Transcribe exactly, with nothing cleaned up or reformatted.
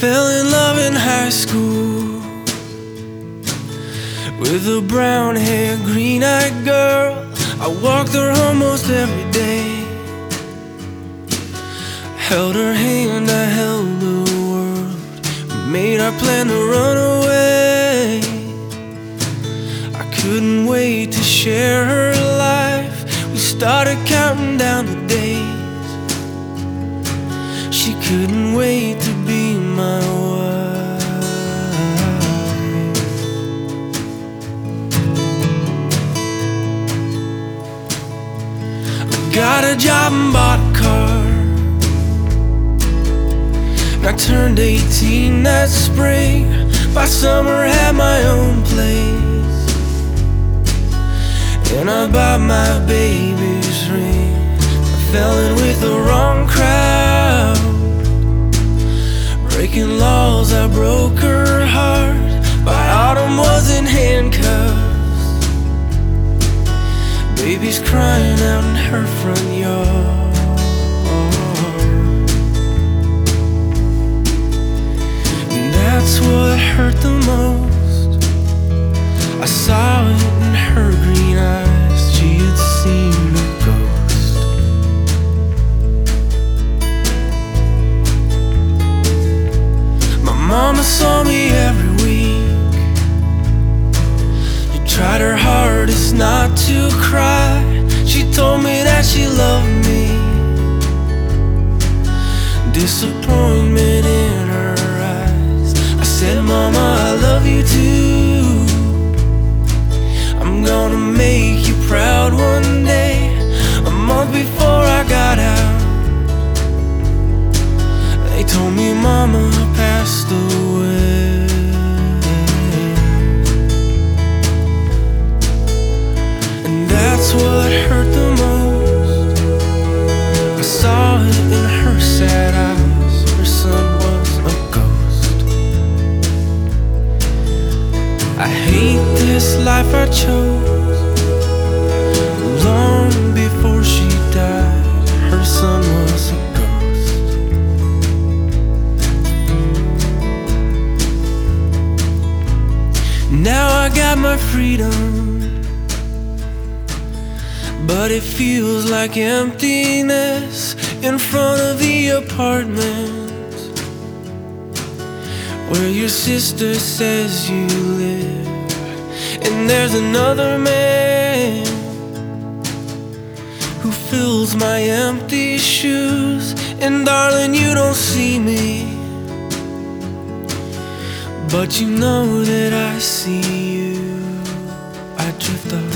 fell in love in high school with a brown-haired, green-eyed girl. I walked her home most every day. Held her hand, I held the world. We made our plan to run away. I couldn't wait to share her life. We started counting down the days. She couldn't wait to be my wife. I got a job and bought a car. I turned eighteen that spring. By summer had my own place, and I bought my baby's ring. I fell in with the wrong crowd, breaking laws, I broke her heart. By autumn was in handcuffs, baby's crying out in her front yard. That's what hurt the most. I saw it in her green eyes. She had seen a ghost. My mama saw me every week. She tried her hardest not to cry. She told me that she loved me. Disappointment in her eyes. I said, Mama, I love you too. I'm gonna make you proud one day. A month before I got out, they told me Mama passed away. And that's what hurt the most. I saw it in her sad eyes. Her son was a ghost. I hate this life I chose. Long before she died, her son was a ghost. Now I got my freedom, but it feels like emptiness in front of the apartment where your sister says you live. And there's another man who fills my empty shoes. And darling, you don't see me, but you know that I see you. I drift off